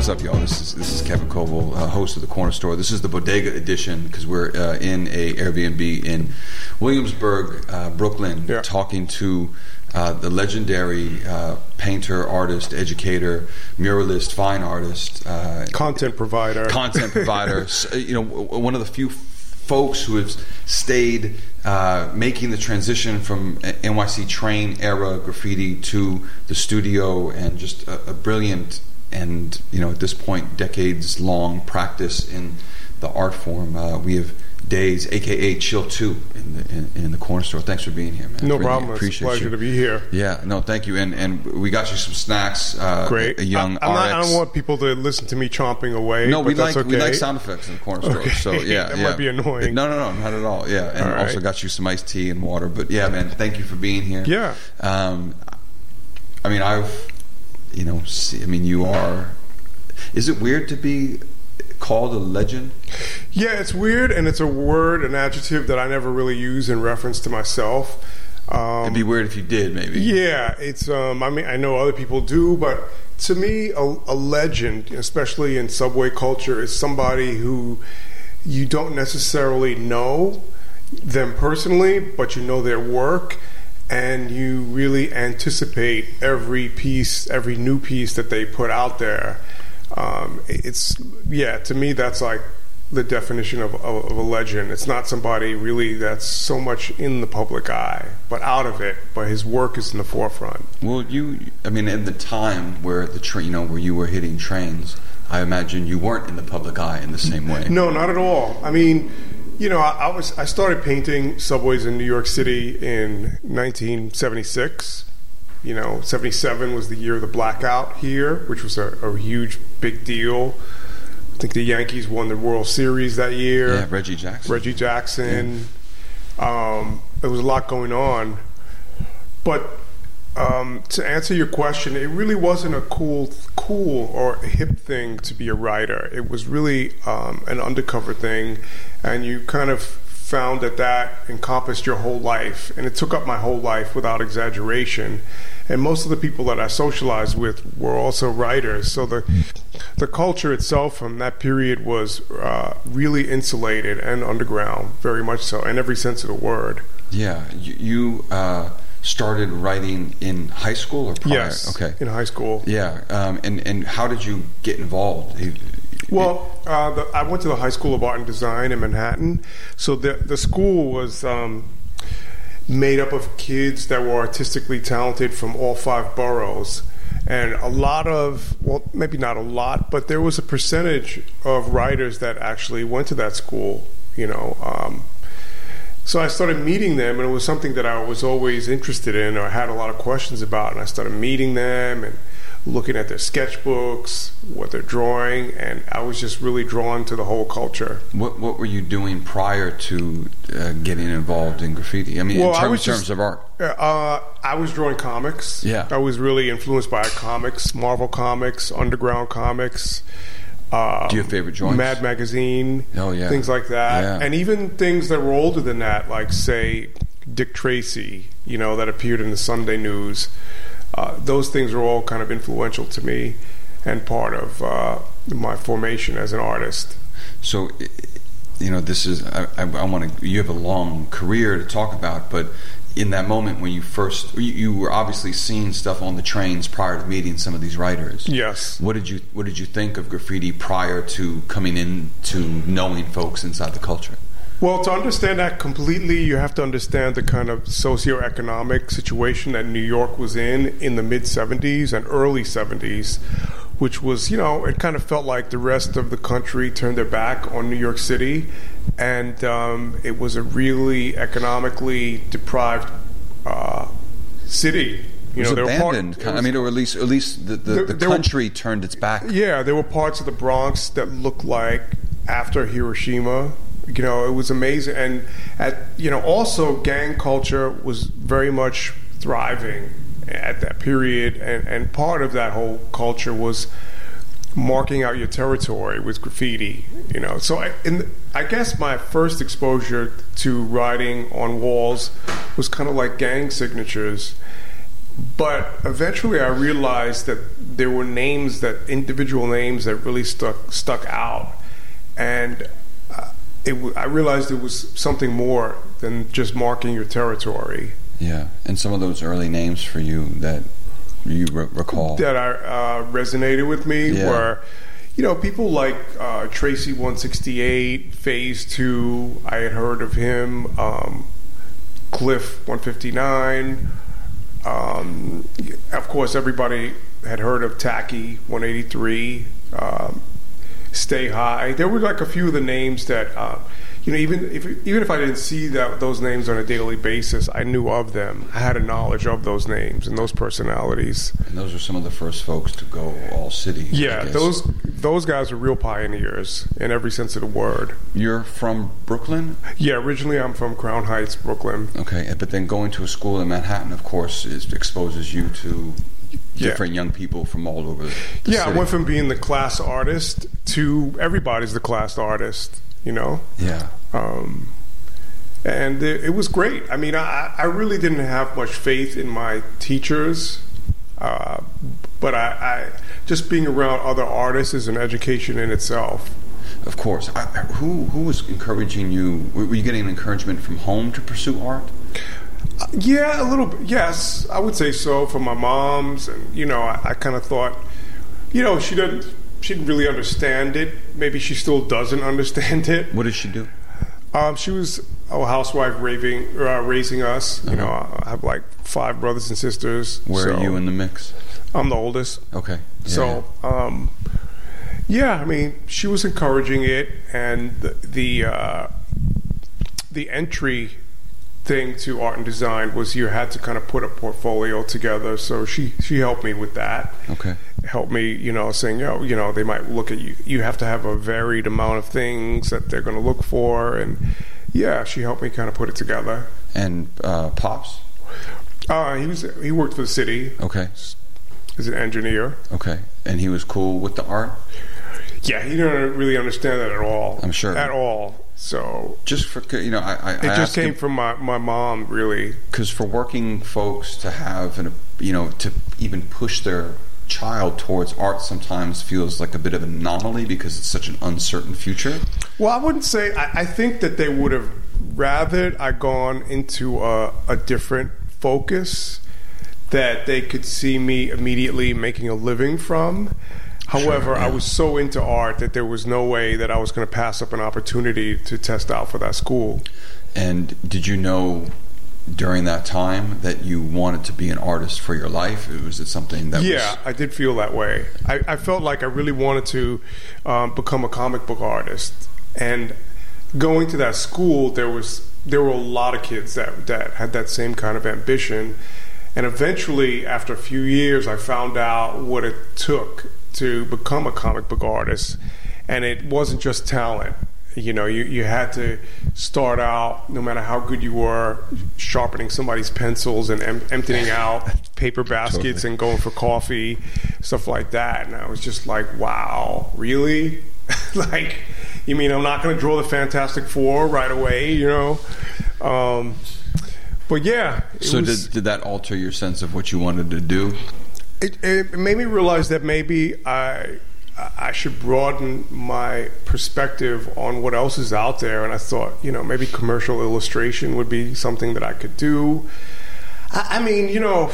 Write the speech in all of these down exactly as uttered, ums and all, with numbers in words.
What's up, y'all? This is this is Kevin Coval, uh, host of the Corner Store. This is the Bodega edition because we're uh, in a Airbnb in Williamsburg, uh, Brooklyn, yeah. talking to uh, the legendary uh, painter, artist, educator, muralist, fine artist, uh, content provider, content provider. So, you know, one of the few folks who have stayed uh, making the transition from N Y C train era graffiti to the studio, and just a, a brilliant and, you know, at this point, decades long practice in the art form. Uh, we have Days, aka Chill Two, in the in, in the Corner Store. Thanks for being here, man. No really problem. Appreciate it's a pleasure you. to be here. Yeah, no, thank you. And and we got you some snacks. Uh, Great. A, a young I, I'm not, R X. I don't want people to listen to me chomping away. No, but we that's like okay. we like sound effects in the Corner Store. Okay. So yeah, that yeah. might be annoying. No, no, no, not at all. Yeah, and all right. also got you some iced tea and water. But yeah, man, thank you for being here. Yeah. Um, I mean, I've, you know, see, I mean, you are. Is it weird to be called a legend? Yeah, it's weird, and it's a word, an adjective that I never really use in reference to myself. Um, It'd be weird if you did, maybe. Yeah, it's. Um, I mean, I know other people do, but to me, a, a legend, especially in subway culture, is somebody who you don't necessarily know them personally, but you know their work, and you really anticipate every piece, every new piece that they put out there. Um, it's yeah. To me, that's like the definition of, of, of a legend. It's not somebody really that's so much in the public eye, but out of it. But his work is in the forefront. Well, you. I mean, in the time where the tra- you know, where you were hitting trains, I imagine you weren't in the public eye in the same way. No, not at all. I mean, you know, I, I was. I started painting subways in New York City in nineteen seventy-six. You know, seventy-seven was the year of the blackout here, which was a, a huge, big deal. I think the Yankees won the World Series that year. Yeah, Reggie Jackson. Reggie Jackson. Yeah. Um, there was a lot going on. But um, to answer your question, it really wasn't a cool, cool or a hip thing to be a writer. It was really um, an undercover thing, and you kind of found that that encompassed your whole life, and it took up my whole life without exaggeration. And most of the people that I socialized with were also writers, so the the culture itself from that period was uh, really insulated and underground, very much so, in every sense of the word. Yeah, you, you uh, started writing in high school or prior? Yes, okay, in high school. Yeah, um, and and how did you get involved? Well, uh, the, I went to the High School of Art and Design in Manhattan. So the the school was um, made up of kids that were artistically talented from all five boroughs. And a lot of, well, maybe not a lot, but there was a percentage of writers that actually went to that school, you know. Um, so I started meeting them, and it was something that I was always interested in or had a lot of questions about. And I started meeting them and looking at their sketchbooks, what they're drawing, and I was just really drawn to the whole culture. What What were you doing prior to uh, getting involved in graffiti? I mean, well, in term, I was terms just, of art. Uh, I was drawing comics. Yeah. I was really influenced by comics, Marvel Comics, Underground Comics. Um, Do you have favorite joints? Mad Magazine. Oh, yeah. Things like that. Yeah. And even things that were older than that, like, say, Dick Tracy, you know, that appeared in the Sunday News. Uh, those things are all kind of influential to me and part of uh, my formation as an artist. So, you know, this is, I, I, I want to, you have a long career to talk about, but in that moment when you first, you, you were obviously seeing stuff on the trains prior to meeting some of these writers. Yes. What did you, what did you think of graffiti prior to coming in to knowing folks inside the culture? Well, to understand that completely, you have to understand the kind of socioeconomic situation that New York was in in the mid-seventies and early seventies, which was, you know, it kind of felt like the rest of the country turned their back on New York City, and um, it was a really economically deprived uh, city. It You was know, abandoned. Part, I mean, or at least, at least the, the, there, the there country were, turned its back. Yeah, there were parts of the Bronx that looked like after Hiroshima. You know, it was amazing. And, at you know, also gang culture was very much thriving at that period. And, and part of that whole culture was marking out your territory with graffiti, you know. So I, in the, I guess my first exposure to writing on walls was kind of like gang signatures. but eventually I realized that there were names, that individual names that really stuck stuck out, and uh, it w- I realized it was something more than just marking your territory. Yeah, and some of those early names for you that you re- recall that are, uh, resonated with me yeah. were, you know, people like uh, Tracy one sixty-eight, Phase Two. I had heard of him. Um, Cliff one fifty-nine. Um, of course, everybody had heard of Tacky one eighty-three. Um, Stay High. There were like a few of the names that, uh, you know, even if even if I didn't see that those names on a daily basis, I knew of them. I had a knowledge of those names and those personalities. And those are some of the first folks to go all city. Yeah, those those guys were real pioneers in every sense of the word. You're from Brooklyn? Yeah, originally I'm from Crown Heights, Brooklyn. Okay, but then going to a school in Manhattan, of course, is, exposes you to different yeah. young people from all over the yeah, city. I went from being the class artist to everybody's the class artist, you know? Yeah. Um, and it, it was great. I mean, I, I really didn't have much faith in my teachers, uh, but I, I just being around other artists is an education in itself. Of course. I, who who was encouraging you? Were you getting encouragement from home to pursue art? Uh, yeah, a little bit. Yes, I would say so. From my mom's, and you know, I, I kind of thought, you know, she didn't, she didn't really understand it. Maybe she still doesn't understand it. What did she do? Um, she was a housewife raising uh, raising us. You uh-huh. know, I have like five brothers and sisters. Where so are you in the mix? I'm the oldest. Okay. Yeah, so, yeah. Um, yeah, I mean, she was encouraging it, and the the, uh, the entry thing to art and design was you had to kind of put a portfolio together. So she, she helped me with that. Okay. Helped me, you know, saying, oh, you know, they might look at you. You have to have a varied amount of things that they're going to look for. And yeah, she helped me kind of put it together. And uh, Pops? Uh, he was he worked for the city. Okay. As an engineer. Okay. And he was cool with the art? Yeah, he didn't really understand that at all. I'm sure. At all. So just for, you know, I, I it I just came him, from my, my mom, really. Because for working folks to have, an, you know, to even push their child towards art sometimes feels like a bit of an anomaly because it's such an uncertain future. Well, I wouldn't say, I, I think that they would have rather I gone into a, a different focus that they could see me immediately making a living from. However, sure, yeah. I was so into art that there was no way that I was going to pass up an opportunity to test out for that school. And did you know during that time that you wanted to be an artist for your life? Was it something that yeah, was... I did feel that way. I, I felt like I really wanted to um, become a comic book artist. And going to that school, there was there were a lot of kids that, that had that same kind of ambition. And eventually, after a few years, I found out what it took to become a comic book artist. And it wasn't just talent. You know, you, you had to start out, no matter how good you were, sharpening somebody's pencils and em- emptying out paper baskets totally. And going for coffee, stuff like that. And I was just like, wow, really? Like, you mean I'm not going to draw the Fantastic Four right away, you know? Um, but yeah. So was, did, did that alter your sense of what you wanted to do? It, it made me realize that maybe I... I should broaden my perspective on what else is out there. And I thought, you know, maybe commercial illustration would be something that I could do. I, I mean, you know,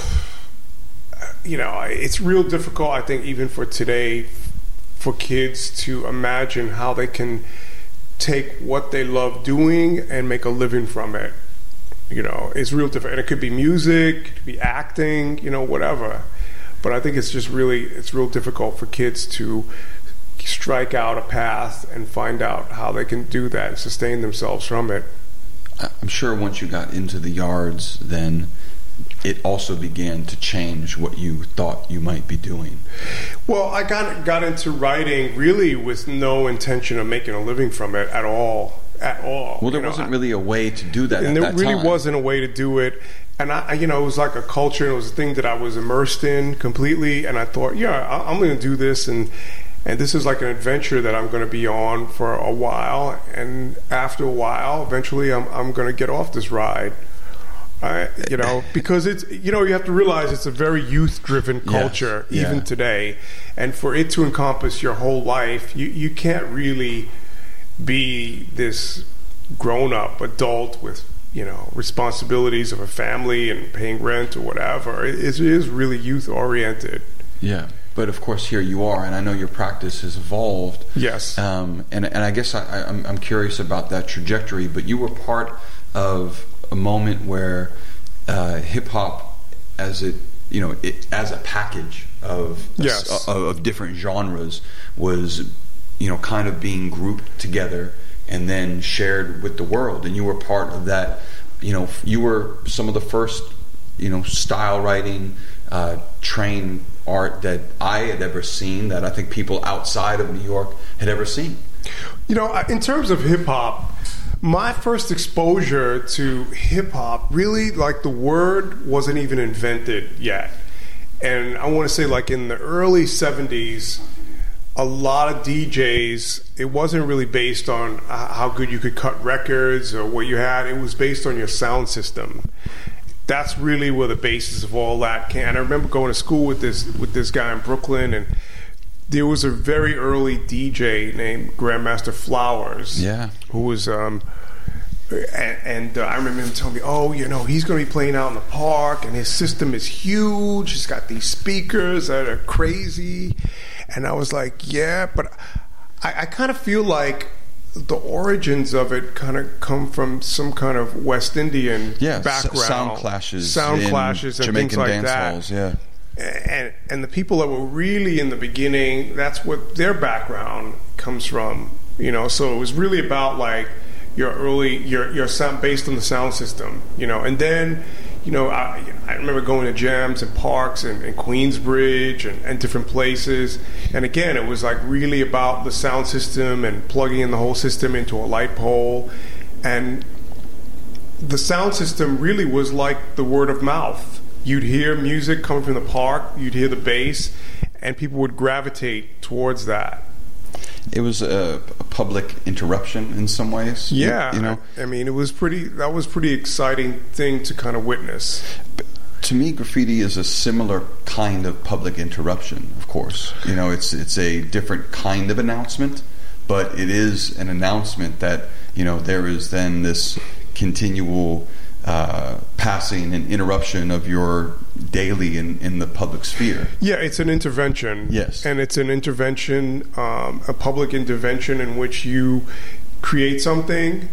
you know, it's real difficult, I think, even for today, for kids to imagine how they can take what they love doing and make a living from it. You know, it's real difficult. And it could be music, it could be acting, you know, whatever. But I think it's just really, it's real difficult for kids to strike out a path and find out how they can do that and sustain themselves from it. I'm sure once you got into the yards, then it also began to change what you thought you might be doing. Well, I got got into writing really with no intention of making a living from it at all. At all. Well, there you know, wasn't really a way to do that and at there that really time. wasn't a way to do it. And I, you know, it was like a culture, and it was a thing that I was immersed in completely. And I thought, yeah, I, I'm going to do this, and and this is like an adventure that I'm going to be on for a while. And after a while, eventually, I'm I'm going to get off this ride. I, you know, because it's, you know, you have to realize it's a very youth-driven culture, yes. even yeah. today. And for it to encompass your whole life, you, you can't really be this grown-up adult with, you know, responsibilities of a family and paying rent or whatever. It, it is really youth-oriented. Yeah. But of course, here you are, and I know your practice has evolved. Yes. Um, and, and I guess I, I'm, I'm curious about that trajectory, but you were part of a moment where uh, hip hop, as it you know, it, as a package of yes. of, of different genres, was you know kind of being grouped together and then shared with the world. And you were part of that. You know, you were some of the first you know style writing, uh, train art that I had ever seen. That I think people outside of New York had ever seen. You know, in terms of hip hop, my first exposure to hip-hop, really, like, the word wasn't even invented yet. And I want to say, like, in the early seventies, a lot of D Js, it wasn't really based on how good you could cut records or what you had. It was based on your sound system. That's really where the basis of all that came. And I remember going to school with this with this guy in Brooklyn, and there was a very early D J named Grandmaster Flowers, yeah, who was, um, and, and uh, I remember him telling me, oh, you know, he's going to be playing out in the park, and his system is huge. He's got these speakers that are crazy, and I was like, yeah, but I, I kind of feel like the origins of it kind of come from some kind of West Indian yeah, background, s- sound clashes, sound in clashes, and Jamaican things like dance that. halls, yeah. And and the people that were really in the beginning, that's what their background comes from, you know. So it was really about like your early your your sound based on the sound system, you know. And then, you know, I I remember going to jams and parks and, and Queensbridge and, and different places. And again, it was like really about the sound system and plugging in the whole system into a light pole. And the sound system really was like the word of mouth. You'd hear music coming from the park, you'd hear the bass, and people would gravitate towards that. It was a, a public interruption in some ways. Yeah, you, you know. I mean, it was pretty. That was pretty exciting thing to kind of witness. But to me, graffiti is a similar kind of public interruption. Of course, you know, it's it's a different kind of announcement, but it is an announcement that you know there is then this continual uh, passing and interruption of your daily in, in the public sphere. Yeah, it's an intervention. Yes. And it's an intervention, um, a public intervention in which you create something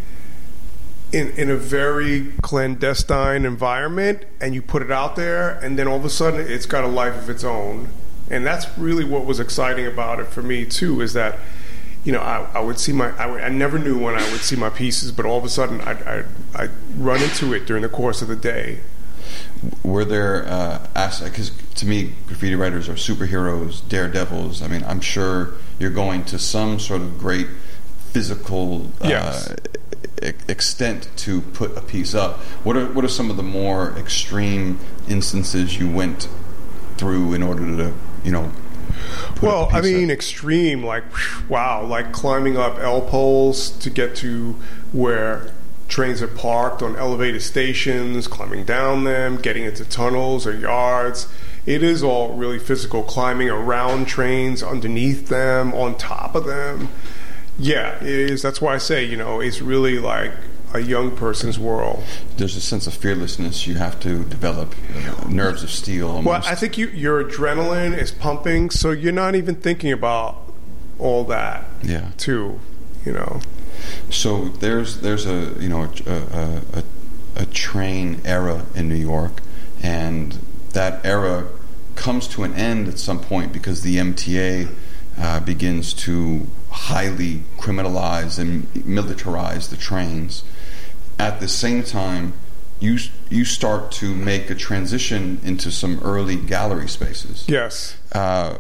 in, in a very clandestine environment and you put it out there, and then all of a sudden it's got a life of its own. And that's really what was exciting about it for me too, is that you know, I, I would see my, I, would, I never knew when I would see my pieces, but all of a sudden I'd, I'd, I'd run into it during the course of the day. Were there, uh, because to me, graffiti writers are superheroes, daredevils. I mean, I'm sure you're going to some sort of great physical uh, yes. e- extent to put a piece up. What are, what are some of the more extreme instances you went through in order to, you know, well, I mean, up. extreme, like, wow, like climbing up L poles to get to where trains are parked on elevated stations, climbing down them, getting into tunnels or yards. It is all really physical, climbing around trains, underneath them, on top of them. Yeah, it is. That's why I say, you know, it's really like a young person's world. There's a sense of fearlessness you have to develop, uh, nerves of steel almost. Well, I think you, your adrenaline is pumping, so you're not even thinking about all that. Yeah. Too, you know. So there's there's a you know a, a, a, a train era in New York, and that era comes to an end at some point because the M T A uh, begins to highly criminalize and militarize the trains. At the same time, you you start to make a transition into some early gallery spaces. Yes. Uh,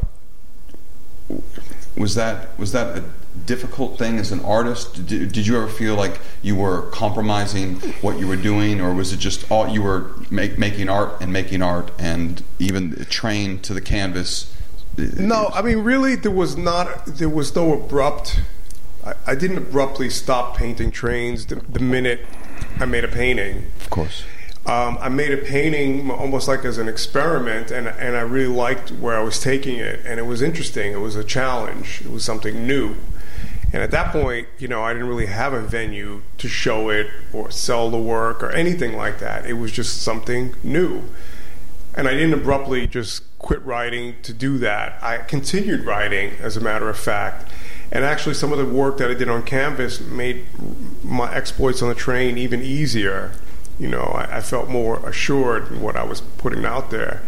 was that was that a difficult thing as an artist? Did, did you ever feel like you were compromising what you were doing, or was it just all you were make, making art and making art, and even trained to the canvas? No, I mean, really, there was not. There was no abrupt. I, I didn't abruptly stop painting trains the, the minute I made a painting. Of course. um, I made a painting almost like as an experiment, and and I really liked where I was taking it, and it was interesting. It was a challenge. It was something new. And at that point, you know, I didn't really have a venue to show it or sell the work or anything like that. It was just something new. And I didn't abruptly just quit writing to do that. I continued writing, as a matter of fact. And actually, some of the work that I did on canvas made my exploits on the train even easier. You know, I, I felt more assured in what I was putting out there.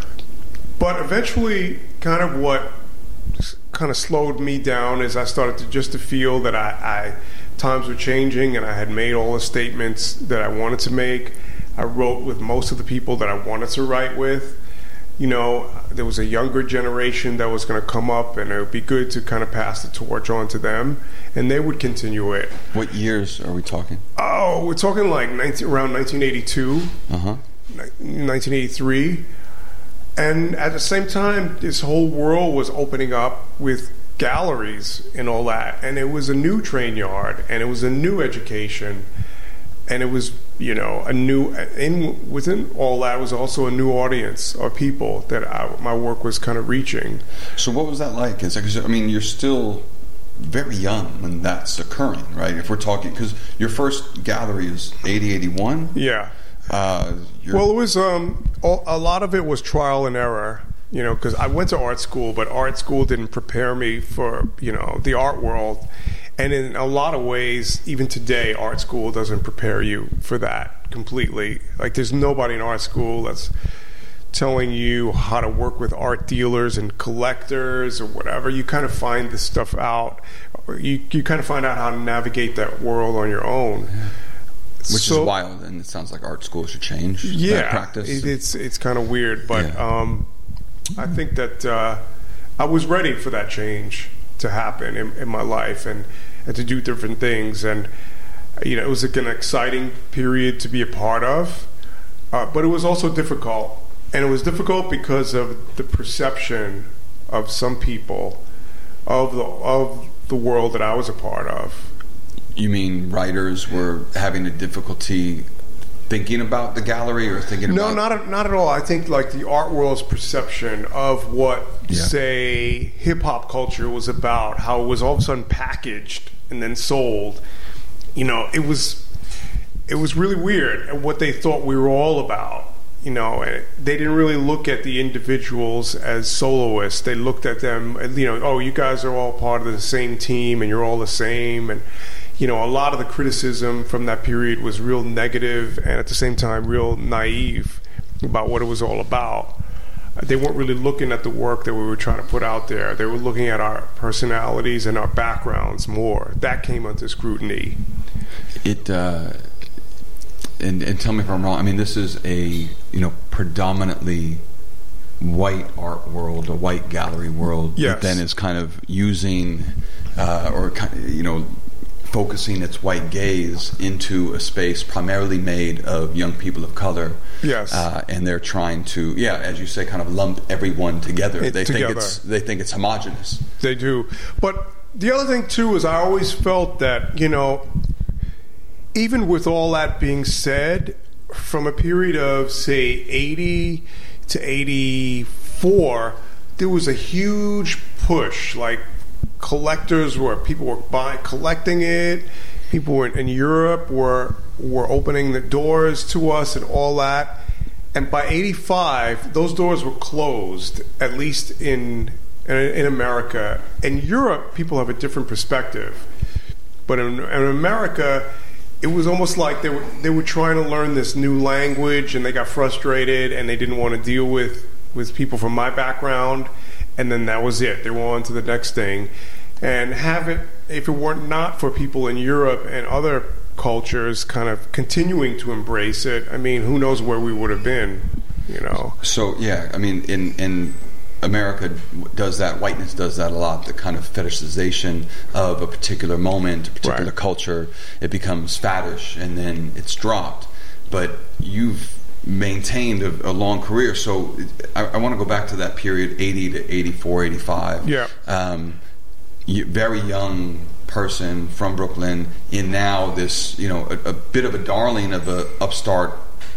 But eventually, kind of what kind of slowed me down is I started to just to feel that I, I times were changing, and I had made all the statements that I wanted to make. I wrote with most of the people that I wanted to write with. You know, there was a younger generation that was going to come up, and it would be good to kind of pass the torch on to them, and they would continue it. What years are we talking? Oh, we're talking like nineteen, around nineteen eighty-two, uh-huh. nineteen eighty-three. And at the same time, this whole world was opening up with galleries and all that. And it was a new train yard, and it was a new education. And it was, you know, a new, in within all that was also a new audience of people that I, my work was kind of reaching. So what was that like? It's like, I mean, you're still very young when that's occurring, right? If we're talking, because your first gallery is eighty, eighty-one? Yeah. Uh, well, it was um, a lot of it was trial and error, you know, because I went to art school, but art school didn't prepare me for, you know, the art world. And in a lot of ways, even today, art school doesn't prepare you for that completely. Like, there's nobody in art school that's telling you how to work with art dealers and collectors or whatever. You kind of find this stuff out. You, you kind of find out how to navigate that world on your own. Yeah. Which so, is wild, and it sounds like art school should change yeah, that practice. It, it's it's kind of weird, but yeah. um, I think that uh, I was ready for that change to happen in, in my life, and, and to do different things. And you know, it was like an exciting period to be a part of, uh, but it was also difficult, and it was difficult because of the perception of some people of the of the world that I was a part of. You mean writers were having a difficulty thinking about the gallery or thinking no, about... No, not, not at all. I think like the art world's perception of what, yeah. say, hip-hop culture was about, how it was all of a sudden packaged and then sold. You know, it was it was really weird at what they thought we were all about. You know, they didn't really look at the individuals as soloists. They looked at them, you know, oh, you guys are all part of the same team and you're all the same. And you know, a lot of the criticism from that period was real negative and at the same time real naive about what it was all about. They weren't really looking at the work that we were trying to put out there. They were looking at our personalities and our backgrounds more. That came under scrutiny. It, uh, and, and tell me if I'm wrong, I mean, this is a, you know, predominantly white art world, a white gallery world, yes. that then is kind of using, uh, or, kind of, you know, focusing its white gaze into a space primarily made of young people of color. Yes. Uh, and they're trying to, yeah, as you say, kind of lump everyone together. It, they together. think it's they think it's homogenous. They do. But the other thing too is I always felt that, you know, even with all that being said, from a period of say eighty to eighty-four, there was a huge push, like collectors were people were buying collecting it, people were in Europe were were opening the doors to us and all that. And by eighty-five, those doors were closed, at least in in, in America. In Europe, people have a different perspective, but in, in America, it was almost like they were they were trying to learn this new language, and they got frustrated, and they didn't want to deal with with people from my background. And then that was it. They were on to the next thing. And have it, if it weren't not for people in Europe and other cultures kind of continuing to embrace it, I mean, who knows where we would have been, you know? So, yeah, I mean, in, in America does that, whiteness does that a lot, the kind of fetishization of a particular moment, a particular right. culture. It becomes faddish, and then it's dropped. But you've maintained a, a long career, so I, I want to go back to that period, eighty to eighty-four, eighty-five. Yeah. Um, you, very young person from Brooklyn, in now this, you know, a, a bit of a darling of a upstart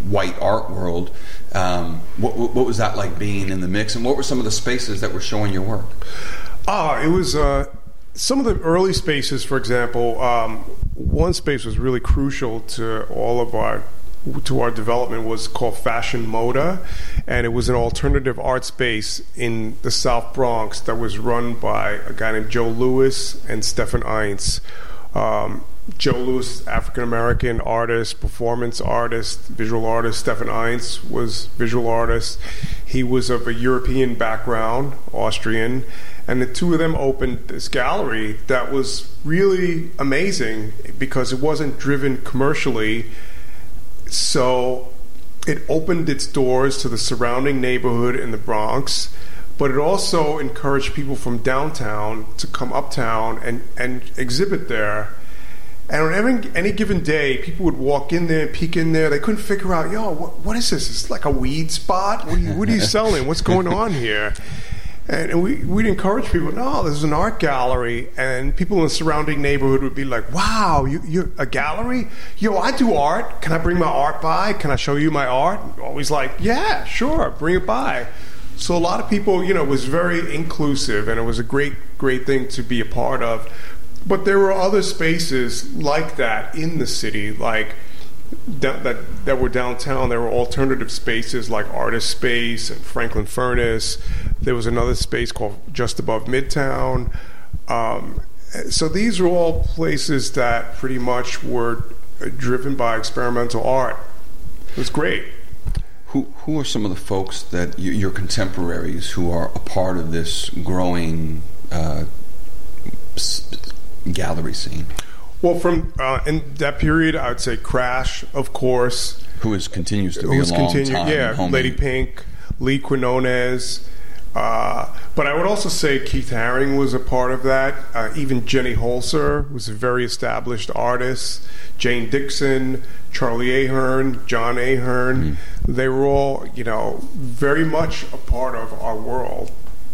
white art world. Um, what, what was that like being in the mix, and what were some of the spaces that were showing your work? Ah, it was uh, some of the early spaces. For example, um, one space was really crucial to all of our to our development was called Fashion Moda, and it was an alternative art space in the South Bronx that was run by a guy named Joe Lewis and Stefan Eintz. Um, Joe Lewis, African American artist, performance artist, visual artist. Stefan Eintz was visual artist. He was of a European background, Austrian, and the two of them opened this gallery that was really amazing because it wasn't driven commercially. So it opened its doors to the surrounding neighborhood in the Bronx, but it also encouraged people from downtown to come uptown and, and exhibit there. And on every, any given day, people would walk in there, peek in there. They couldn't figure out, yo, what, what is this? It's like a weed spot? What are you, what are you selling? What's going on here? And, and we, we'd encourage people, no, this is an art gallery. And people in the surrounding neighborhood would be like, wow, you, you're a gallery? Yo, I do art. Can I bring my art by? Can I show you my art? Always like, yeah, sure, bring it by. So a lot of people, you know, it was very inclusive, and it was a great, great thing to be a part of. But there were other spaces like that in the city, like that, that that were downtown. There were alternative spaces like Artist Space and Franklin Furnace. There was another space called Just Above Midtown. Um, so these are all places that pretty much were driven by experimental art. It was great. Who who are some of the folks that you, your contemporaries who are a part of this growing uh, gallery scene? Well, from uh, in that period, I would say Crash, of course. Who is continues to be a long continue, time. Yeah, homie. Lady Pink, Lee Quinones. Uh, but I would also say Keith Haring was a part of that. Uh, even Jenny Holzer was a very established artist. Jane Dixon, Charlie Ahern, John Ahern. Mm. They were all, you know, very much a part of our world.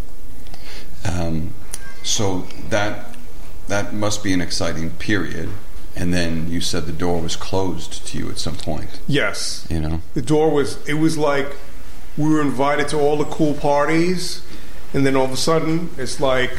Um, so that that must be an exciting period. And then you said the door was closed to you at some point. Yes. You know? The door was, it was like we were invited to all the cool parties, and then all of a sudden it's like,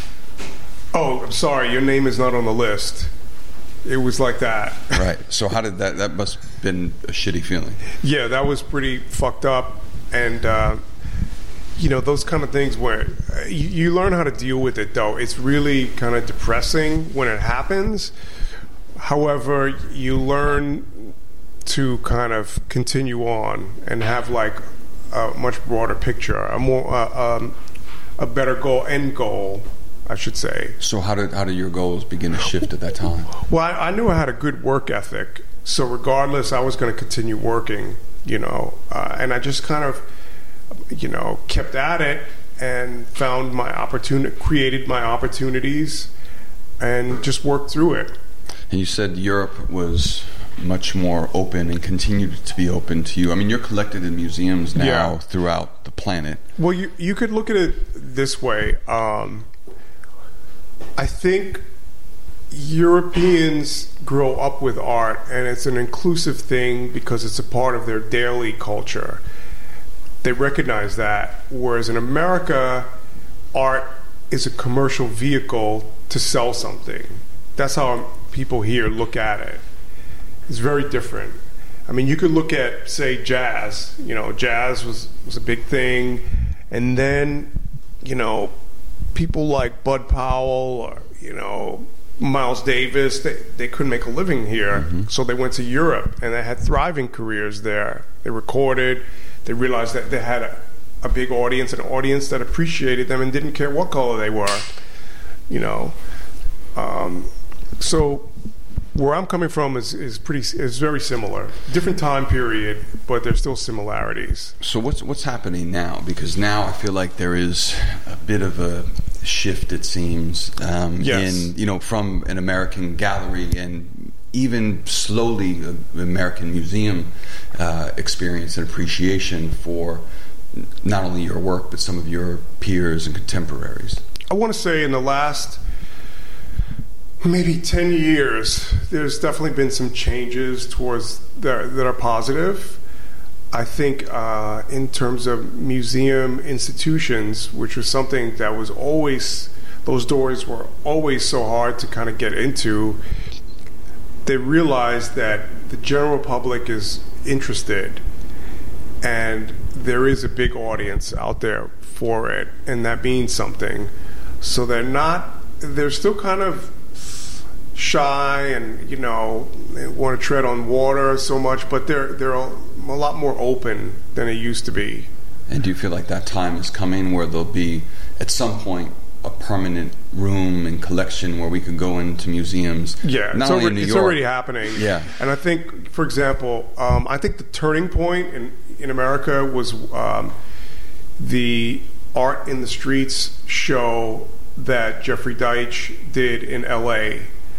oh, I'm sorry, your name is not on the list. It was like that. Right. So how did that, that must have been a shitty feeling. Yeah, that was pretty fucked up. And, uh, you know, those kind of things where uh, you, you learn how to deal with it, though. It's really kind of depressing when it happens. However, you learn to kind of continue on and have like a much broader picture, a more uh, um, a better goal, end goal, I should say. So how did how did your goals begin to shift at that time? Well, I, I knew I had a good work ethic, so regardless, I was going to continue working, you know, uh, and I just kind of, you know, kept at it and found my opportunity, created my opportunities, and just worked through it. And you said Europe was much more open and continued to be open to you. I mean, you're collected in museums now yeah. throughout the planet. Well, you you could look at it this way. Um, I think Europeans grow up with art, and it's an inclusive thing because it's a part of their daily culture. They recognize that, whereas in America, art is a commercial vehicle to sell something. That's how people here look at it. It's very different. I mean, you could look at, say, jazz. You know, jazz was, was a big thing. And then, you know, people like Bud Powell or, you know, Miles Davis, they, they couldn't make a living here. Mm-hmm. So they went to Europe, and they had thriving careers there. They recorded. They realized that they had a, a big audience, an audience that appreciated them and didn't care what color they were, you know. Um, so where I'm coming from is, is pretty is very similar. Different time period, but there's still similarities. So what's what's happening now? Because now I feel like there is a bit of a shift, it seems, um, yes. in you know from an American gallery and even slowly an American museum uh, experience and appreciation for not only your work but some of your peers and contemporaries. I want to say in the last maybe ten years, there's definitely been some changes towards that, that are positive. I think uh, in terms of museum institutions, which was something that was always, those doors were always so hard to kind of get into, they realized that the general public is interested and there is a big audience out there for it, and that means something. So they're not, they're still kind of shy and, you know, they want to tread on water so much, but they're they're a, a lot more open than it used to be. And do you feel like that time is coming where there'll be, at some point, a permanent room and collection where we could go into museums? Yeah, not it's, only already, in New it's York, already happening. Yeah. And I think, for example, um, I think the turning point in, in America was um, the Art in the Streets show that Jeffrey Deitch did in L A.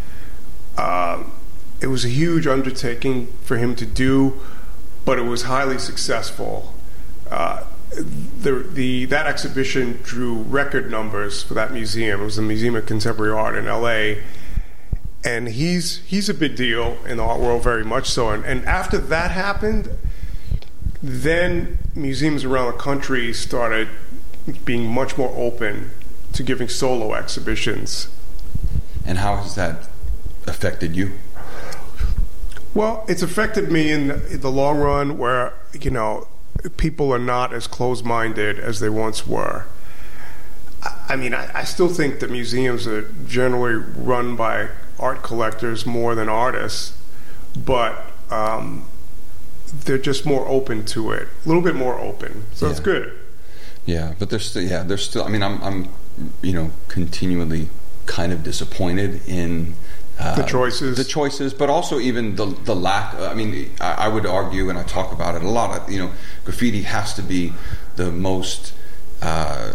Um, it was a huge undertaking for him to do, but it was highly successful. Uh, the, the that exhibition drew record numbers for that museum. It was the Museum of Contemporary Art in L A, and he's he's a big deal in the art world, very much so. And, and after that happened, then museums around the country started being much more open to giving solo exhibitions. And how has that affected you? Well, it's affected me in the, in the long run, where, you know, people are not as closed-minded as they once were. I, I mean, I, I still think that museums are generally run by art collectors more than artists, but um, they're just more open to it, a little bit more open. So yeah. It's good. Yeah, but there's still, yeah, there's still. I mean, I'm, I'm, you know, continually kind of disappointed in uh, the choices, the choices, but also even the the lack. I mean, I, I would argue, and I talk about it a lot. You know, graffiti has to be the most uh,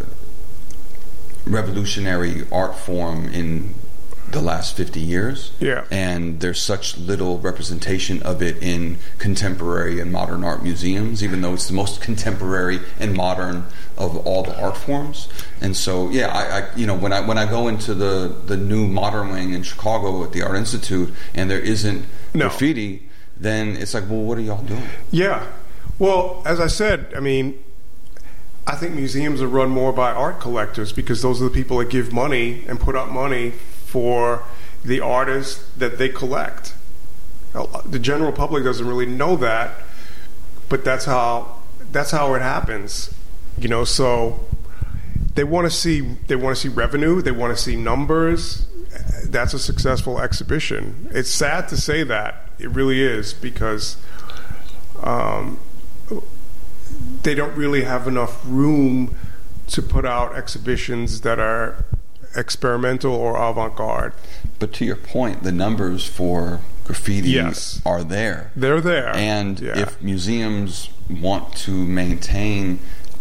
revolutionary art form in the last fifty years. Yeah. And there's such little representation of it in contemporary and modern art museums, even though it's the most contemporary and modern of all the art forms. And so, yeah, I, I you know, when I when I go into the, the new modern wing in Chicago at the Art Institute and there isn't no. graffiti, then it's like, well, what are y'all doing? Yeah. Well, as I said, I mean, I think museums are run more by art collectors because those are the people that give money and put up money for the artists that they collect. The general public doesn't really know that, but that's how that's how it happens. You know, so they want to see they want to see revenue, they want to see numbers. That's a successful exhibition. It's sad to say that. It really is, because um, they don't really have enough room to put out exhibitions that are experimental or avant-garde. But to your point, the numbers for graffiti yes. are there. They're there. And yeah. if museums want to maintain,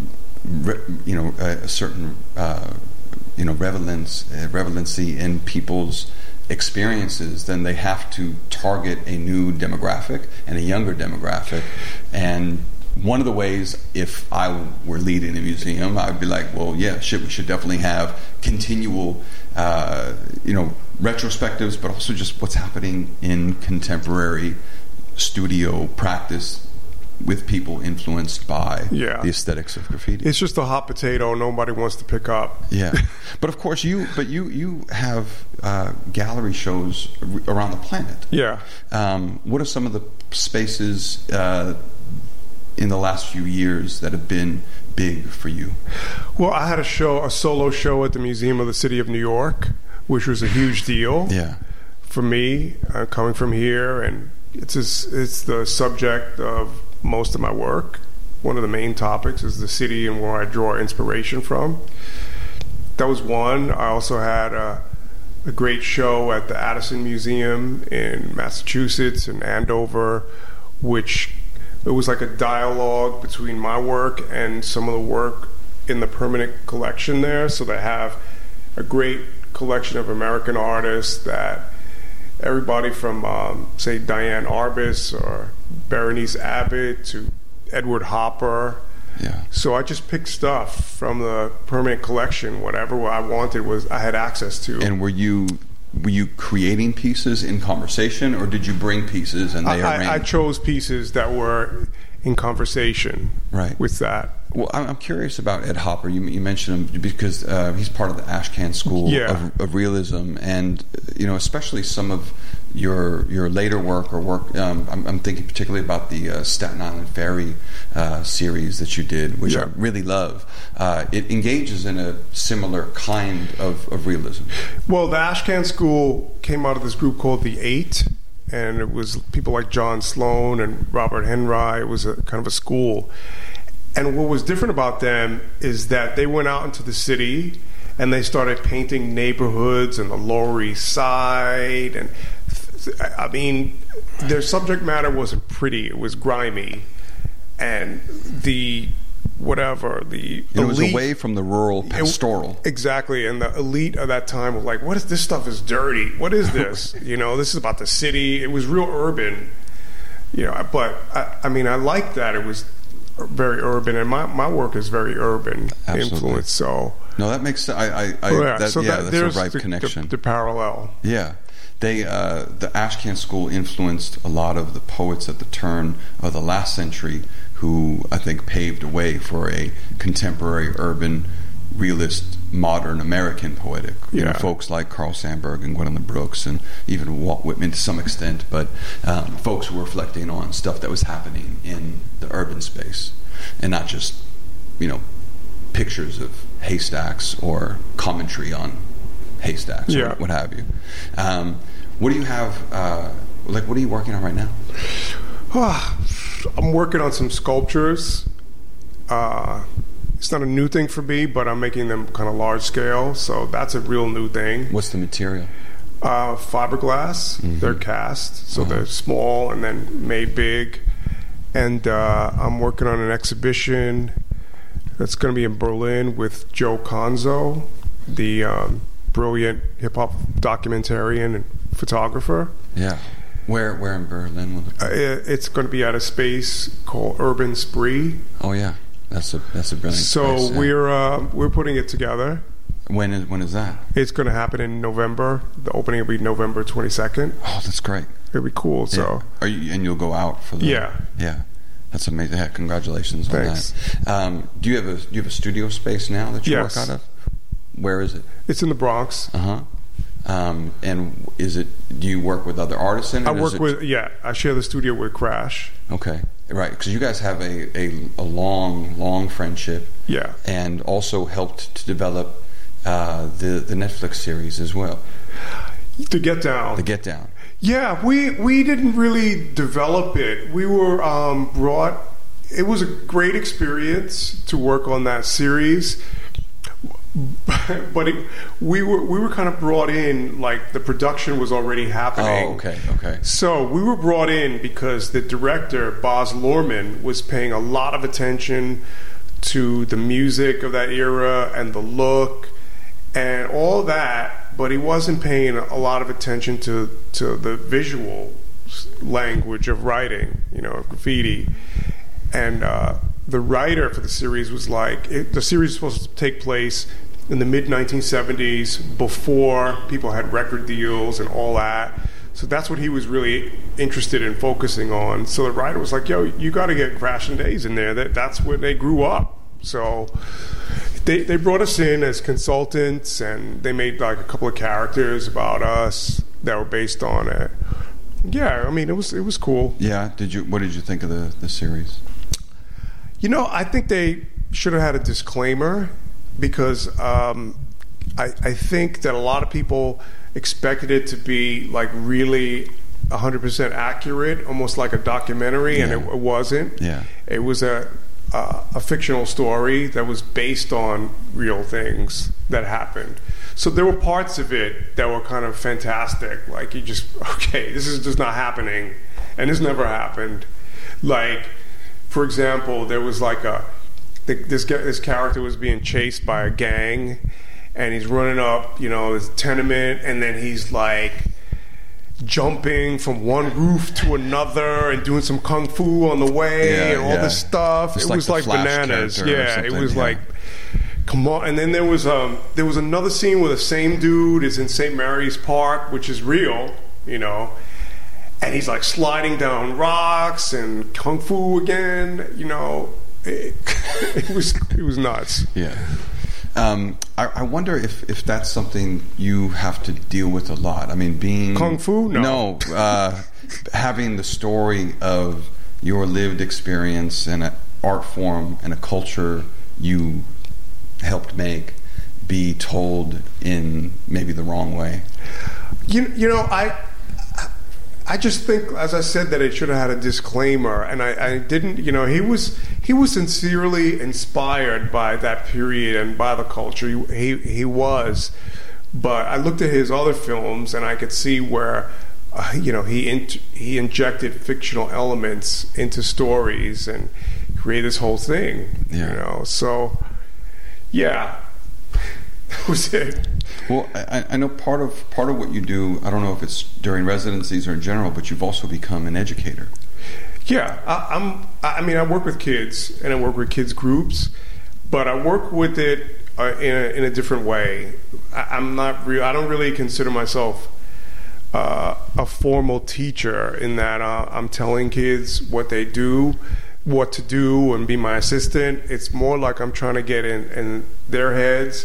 you know, a certain, uh, you know, relevance, uh, relevancy in people's experiences, then they have to target a new demographic and a younger demographic. And one of the ways, if I were leading a museum, I'd be like, well, yeah, shit, we should definitely have continual, uh, you know, retrospectives, but also just what's happening in contemporary studio practice with people influenced by yeah. the aesthetics of graffiti. It's just a hot potato nobody wants to pick up. Yeah, but of course you, but you you have uh, gallery shows around the planet. Yeah. Um, what are some of the spaces Uh, in the last few years that have been big for you? Well, I had a show, a solo show at the Museum of the City of New York, which was a huge deal yeah. for me, uh, coming from here, and it's just, it's the subject of most of my work. One of the main topics is the city and where I draw inspiration from. That was one. I also had a, a great show at the Addison Museum in Massachusetts, in Andover, which it was like a dialogue between my work and some of the work in the permanent collection there. So they have a great collection of American artists that everybody from, um, say, Diane Arbus or Berenice Abbott to Edward Hopper. Yeah. So I just picked stuff from the permanent collection. Whatever I wanted was I had access to. And were you were you creating pieces in conversation, or did you bring pieces and they I, arranged? I chose pieces that were in conversation right. with that. Well, I'm curious about Ed Hopper. You, you mentioned him because uh, he's part of the Ashcan School yeah. of, of Realism, and you know, especially some of your your later work or work. Um, I'm, I'm thinking particularly about the uh, Staten Island Ferry uh, series that you did, which yeah. I really love. Uh, it engages in a similar kind of, of realism. Well, the Ashcan School came out of this group called the Eight, and it was people like John Sloan and Robert Henry. It was a kind of a school. And what was different about them is that they went out into the city and they started painting neighborhoods and the Lower East Side. And I mean, their subject matter wasn't pretty; it was grimy, and the whatever the it was elite, away from the rural pastoral. it, exactly, and the elite of that time were like, "What is this stuff? Is dirty? What is this? You know, this is about the city." It was real urban, you know. But I, I mean, I like that it was very urban, and my, my work is very urban Absolutely. influence. So no, that makes I I, I yeah, that, so yeah that, that's a right the, connection. The, the parallel, yeah. They uh, the Ashcan School influenced a lot of the poets at the turn of the last century, who I think paved a way for a contemporary, urban, realist, modern American poetic. You yeah. know, folks like Carl Sandburg and Gwendolyn Brooks, and even Walt Whitman to some extent. But um, folks who were reflecting on stuff that was happening in the urban space, and not just you know pictures of haystacks or commentary on haystacks yeah. or what have you. Um, what do you have? Uh, like, what are you working on right now? I'm working on some sculptures. Uh, it's not a new thing for me, but I'm making them kind of large scale, so that's a real new thing. What's the material? Uh, fiberglass. Mm-hmm. They're cast, so uh-huh. they're small and then made big. And uh, I'm working on an exhibition that's going to be in Berlin with Joe Conzo, the um, brilliant hip-hop documentarian and photographer. Yeah. Where where in Berlin? Will it uh, it's going to be at a space called Urban Spree. Oh, yeah. That's a that's a brilliant So space, yeah. we're uh, we're putting it together. When is when is that? It's going to happen in November. The opening will be November twenty-second. Oh, that's great. It'll be cool. Yeah. So Are you, and you'll go out for the yeah yeah. That's amazing. Yeah, congratulations Thanks. on that. Um, do you have a do you have a studio space now that you yes. work out of? Where is it? It's in the Bronx. Uh huh. Um, and is it? Do you work with other artists in it? I work it, with yeah. I share the studio with Crash. Okay, right. Because you guys have a, a a long long friendship. Yeah. And also helped to develop uh, the the Netflix series as well. The Get Down. The Get Down. Yeah, we we didn't really develop it. We were um, brought. It was a great experience to work on that series, but it, we were we were kind of brought in like the production was already happening. Oh, okay, okay. So we were brought in because the director Baz Luhrmann was paying a lot of attention to the music of that era and the look and all that, but he wasn't paying a lot of attention to, to the visual language of writing, you know, graffiti. And uh, the writer for the series was like, it, the series was supposed to take place in the mid nineteen seventies, before people had record deals and all that. So that's what he was really interested in focusing on. So the writer was like, yo, you got to get Crash and Daze in there. That, that's where they grew up. So they they brought us in as consultants, and they made like a couple of characters about us that were based on it. Yeah, I mean, it was it was cool. Yeah. Did you? What did you think of the, the series? You know, I think they should have had a disclaimer, because um, I, I think that a lot of people expected it to be like really one hundred percent accurate, almost like a documentary, yeah. and it, it wasn't. Yeah. It was a, a a fictional story that was based on real things that happened. So there were parts of it that were kind of fantastic. Like, you just, okay, this is just not happening, and this never happened. Like, for example, there was like a this this character was being chased by a gang, and he's running up, you know, this tenement, and then he's like jumping from one roof to another and doing some kung fu on the way, yeah, and all yeah. this stuff. Just it like was the like Flash bananas. character or Yeah, it something, was yeah. like, come on. And then there was um there was another scene where the same dude is in Saint Mary's Park, which is real, you know. and he's like sliding down rocks and kung fu again. You know, it, it was it was nuts. Yeah. Um, I, I wonder if, if that's something you have to deal with a lot. I mean, being kung fu. No, no uh, having the story of your lived experience and an art form and a culture you helped make be told in maybe the wrong way. You you know I. I just think, as I said, that it should have had a disclaimer, and I, I didn't. You know, he was he was sincerely inspired by that period and by the culture. He he, he was, but I looked at his other films, and I could see where, uh, you know, he in, he injected fictional elements into stories and created this whole thing. Yeah. You know, so yeah. That was it. Well, I, I know part of part of what you do, I don't know if it's during residencies or in general, but you've also become an educator. Yeah, I, I'm. I mean, I work with kids and I work with kids groups, but I work with it uh, in a, in a different way. I, I'm not real. I don't really consider myself uh, a formal teacher in that uh, I'm telling kids what they do, what to do, and be my assistant. It's more like I'm trying to get in, in their heads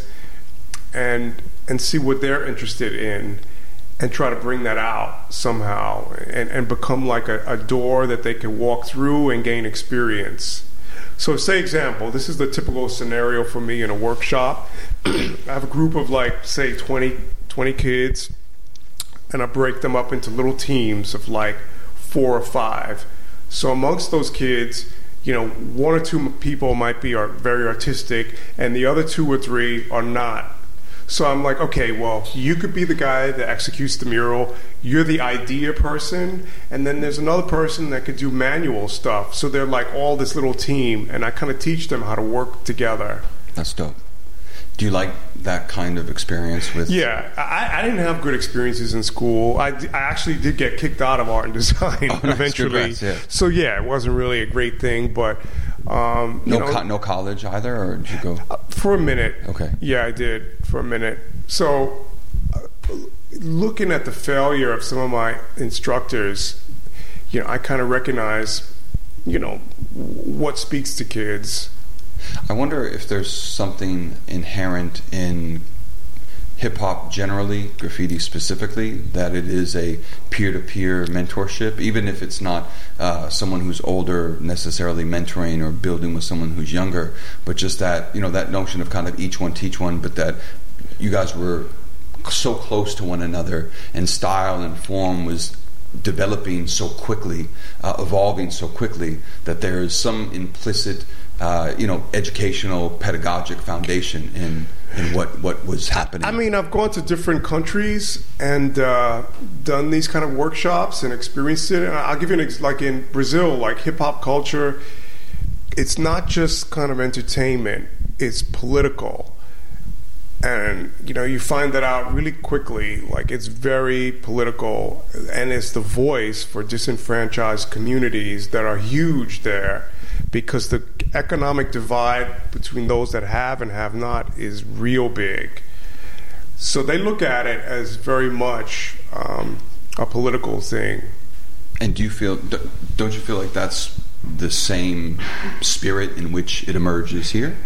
and and see what they're interested in and try to bring that out somehow and, and become like a, a door that they can walk through and gain experience. So say example, this is the typical scenario for me in a workshop. I have a group of like, say, twenty, twenty kids, and I break them up into little teams of like four or five. So amongst those kids, you know, one or two people might be are very artistic and the other two or three are not. So I'm like, okay, well, you could be the guy that executes the mural. You're the idea person. And then there's another person that could do manual stuff. So they're like all this little team. And I kind of teach them how to work together. That's dope. Do you like that kind of experience with... Yeah, I, I didn't have good experiences in school. I, I actually did get kicked out of art and design oh, eventually. Congrats, yeah. So yeah, it wasn't really a great thing, but... Um, no, you know, co- no college either, or did you go... Uh, for a minute. Okay. Yeah, I did, for a minute. So uh, looking at the failure of some of my instructors, you know, I kind of recognize, you know, what speaks to kids. I wonder if there's something inherent in hip-hop generally, graffiti specifically, that it is a peer-to-peer mentorship, even if it's not uh, someone who's older necessarily mentoring or building with someone who's younger, but just that, you know, that notion of kind of each one teach one, but that you guys were so close to one another and style and form was developing so quickly, uh, evolving so quickly, that there is some implicit Uh, you know, educational, pedagogic foundation in in what, what was happening. I mean, I've gone to different countries and uh, done these kind of workshops and experienced it. And I'll give you an ex- like in Brazil, like hip hop culture, it's not just kind of entertainment; it's political, and you know, you find that out really quickly. Like it's very political, and it's the voice for disenfranchised communities that are huge there. Because the economic divide between those that have and have not is real big. So they look at it as very much um, a political thing. And do you feel, don't you feel like that's the same spirit in which it emerges here?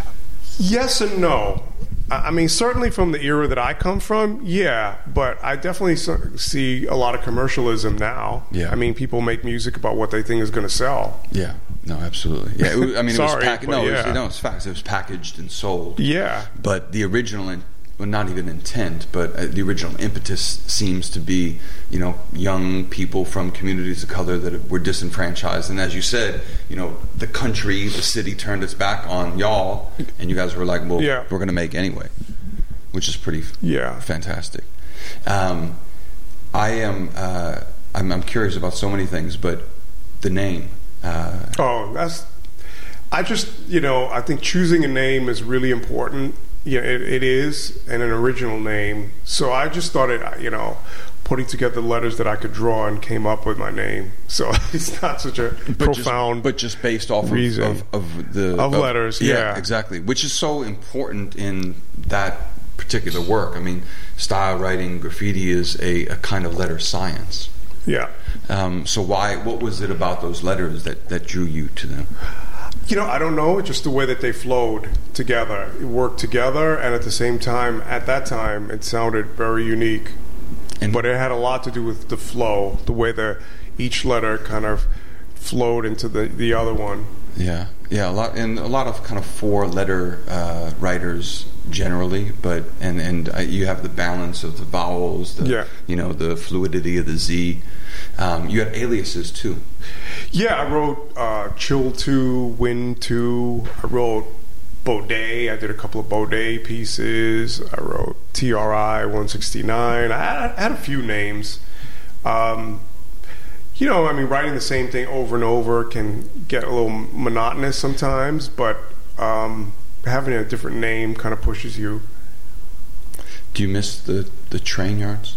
Yes and no. I mean, certainly from the era that I come from, yeah, but I definitely see a lot of commercialism now. Yeah. I mean, people make music about what they think is going to sell. Yeah, no, absolutely. Yeah, it was, I mean, Sorry, it was packaged. No, yeah. it was, no, it's facts. It was packaged and sold. Yeah, but the original, in, well, not even intent, but uh, the original impetus seems to be, you know, young people from communities of color that were disenfranchised, and as you said, you know, the country, the city turned its back on y'all, and you guys were like, well, yeah. we're going to make anyway, which is pretty yeah. fantastic. Um, I am, uh, I'm, I'm curious about so many things, but the name. Uh, oh, that's. I just, you know, I think choosing a name is really important. Yeah, it, it is, and an original name. So I just started, you know, putting together letters that I could draw and came up with my name. So it's not such a but profound just, but just based off reason of, of, of the of, of letters. Yeah, yeah, exactly. Which is so important in that particular work. I mean, style writing, graffiti is a, a kind of letter science. Yeah. Um, so why? What was it about those letters that, that drew you to them? You know, I don't know. It's just the way that they flowed together. It worked together, and at the same time, at that time, it sounded very unique. And but it had a lot to do with the flow, the way the each letter kind of flowed into the, the other one. Yeah, yeah, a lot, and a lot of kind of four-letter uh, writers generally, but and and uh, you have the balance of the vowels, the, yeah. you know, the fluidity of the Z. Um, you had aliases too. Yeah, I wrote uh, Chill two, Wind two. I wrote Baudet. I did a couple of Baudet pieces. I wrote T R I one sixty-nine. I had, I had a few names. Um, you know, I mean, writing the same thing over and over can get a little monotonous sometimes, but um, having a different name kind of pushes you. Do you miss the, the train yards?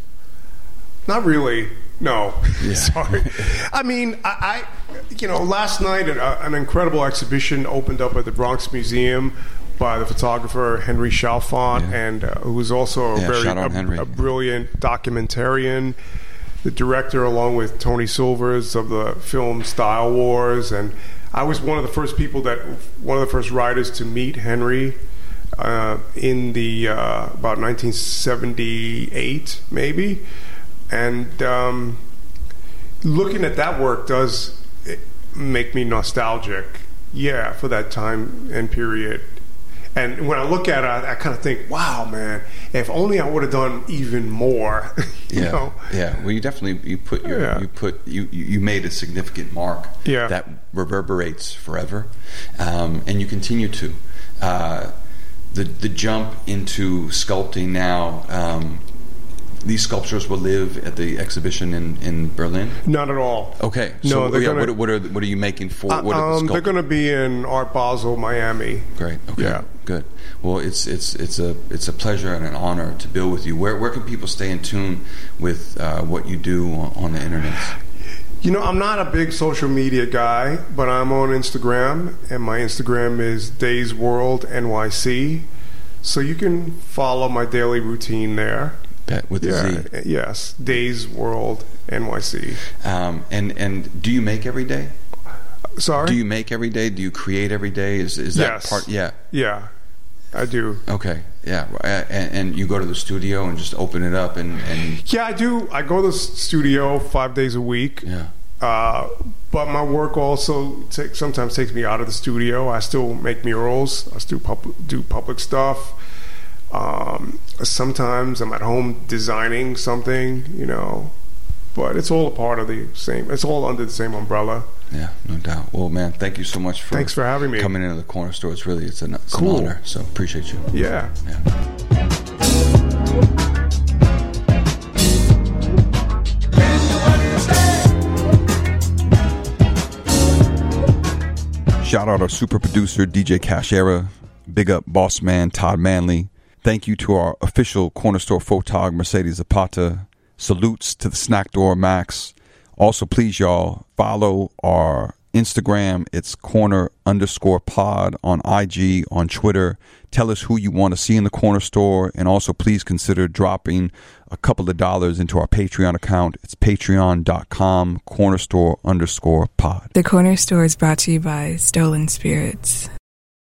Not really. No. Yeah. Sorry. I mean, I, I, you know, last night an, uh, an incredible exhibition opened up at the Bronx Museum by the photographer Henry Chalfant, yeah. and uh, who was also a yeah, very a, a brilliant documentarian. The director, along with Tony Silvers of the film Style Wars, and I was one of the first people that, one of the first writers to meet Henry uh, in the uh, about nineteen seventy-eight, maybe. And um, looking at that work does make me nostalgic, yeah, for that time and period. And when I look at it, I, I kind of think, wow, man, if only I would have done even more. you yeah, know? yeah. Well, you definitely you put your yeah. you put you you made a significant mark yeah. that reverberates forever, um, and you continue to. Uh, the the jump into sculpting now. Um, These sculptures will live at the exhibition in, in Berlin? Not at all. Okay. So no, yeah, gonna, what, what are what are you making for? Uh, what are the um, they're going to be in Art Basel, Miami. Great. Okay. Yeah. Good. Well, it's it's it's a it's a pleasure and an honor to build with you. Where where can people stay in tune with uh, what you do on, on the internet? You know, I'm not a big social media guy, but I'm on Instagram, and my Instagram is Days World N Y C. So you can follow my daily routine there. Bet with yeah, the Z. Yes, Days World N Y C. Um, and and do you make every day? Sorry. Do you make every day? Do you create every day? Is is that yes. part? Yeah. Yeah, I do. Okay. Yeah. And, and you go to the studio and just open it up and, and yeah, I do. I go to the studio five days a week. Yeah. Uh, but my work also take, sometimes takes me out of the studio. I still make murals. I still pub- do public stuff. Um, sometimes I'm at home designing something, you know, but it's all a part of the same, it's all under the same umbrella. Yeah, no doubt. Well, man, thank you so much for Thanks for having me. Coming into the Corner Store. It's really, it's an, it's cool. an honor. So appreciate you. Yeah. Yeah. Shout out our super producer, D J Cashera. Big up boss man, Todd Manley. Thank you to our official Corner Store photog, Mercedes Zapata. Salutes to the Snack Door Max. Also, please, y'all, follow our Instagram. It's corner underscore pod on I G, on Twitter. Tell us who you want to see in the Corner Store. And also, please consider dropping a couple of dollars into our Patreon account. It's patreon.com, corner store underscore pod. The Corner Store is brought to you by Stolen Spirits.